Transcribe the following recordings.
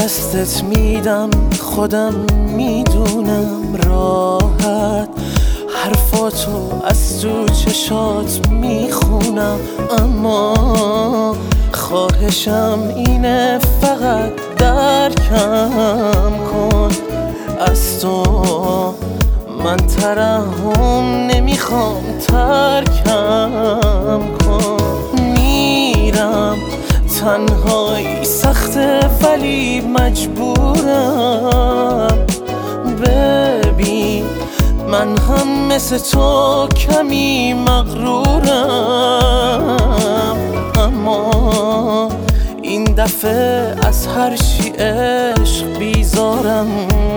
دستت میدم، خودم میدونم راحت حرفاتو از تو چشات میخونم، اما خواهشم اینه فقط درکم کن. از تو من ترحم نمیخوام، ترکم کن. میرم تنهایی سخته ولی مجبورم، ببین من هم مثل تو کمی مغرورم، اما این دفعه از هر چی عشق بیزارم.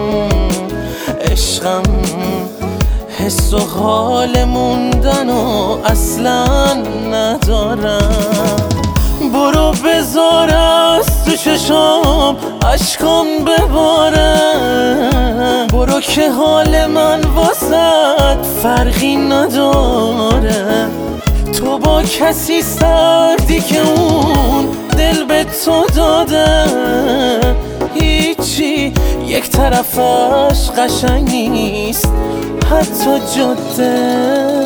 عشقم حس و حال موندن و اصلا ندارم. برو بذار از تو چشام اشکام بباره، برو که حال من واسد فرقی نداره. تو با کسی سردی که اون دل به تو داده، هیچی یک طرفش قشنگ نیست حتی جاده.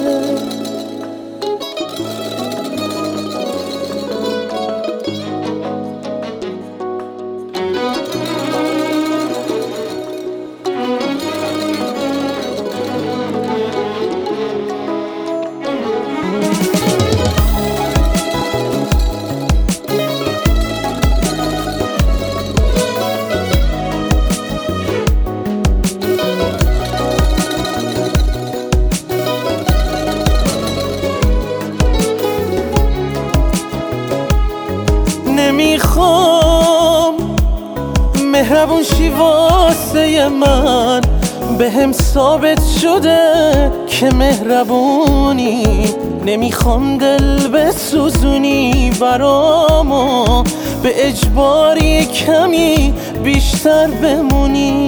نمیخوام مهربون شی واسه من، بهم ثابت شده که مهربونی. نمیخوام دل بسوزونی برامو، به اجباری کمی بیشتر بمونی.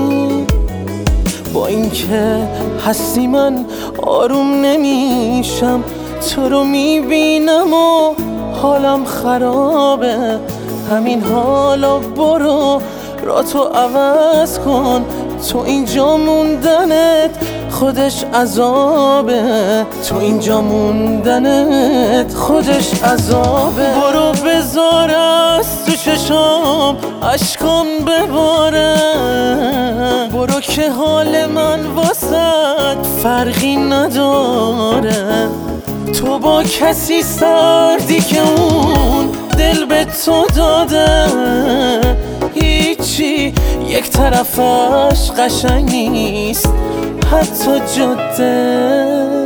با اینکه هستی من آروم نمیشم، تو رو میبینم و حالم خرابه. همین حالا برو را تو عوض کن، تو اینجا موندنت خودش عذابه، تو اینجا موندنت خودش عذابه. برو بذار از تو چشام اشکام بباره، برو که حال من واسد فرقی نداره. تو با کسی سردی که اون دل به تو داده، هیچی یک طرفش قشنگ نیست حتی جاده.